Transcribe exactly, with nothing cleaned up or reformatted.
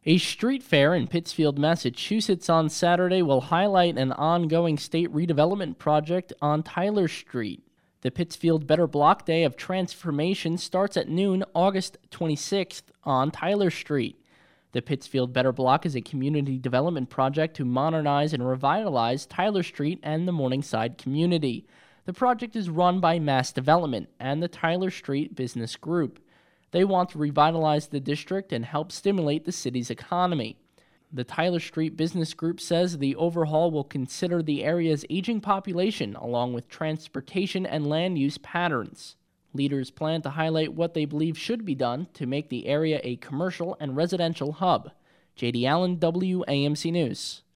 A street fair in Pittsfield, Massachusetts on Saturday will highlight an ongoing state redevelopment project on Tyler Street. The Pittsfield Better Block Day of Transformation starts at noon August twenty-sixth on Tyler Street. The Pittsfield Better Block is a community development project to modernize and revitalize Tyler Street and the Morningside community. The project is run by Mass Development and the Tyler Street Business Group. They want to revitalize the district and help stimulate the city's economy. The Tyler Street Business Group says the overhaul will consider the area's aging population along with transportation and land use patterns. Leaders plan to highlight what they believe should be done to make the area a commercial and residential hub. J D Allen, W A M C News.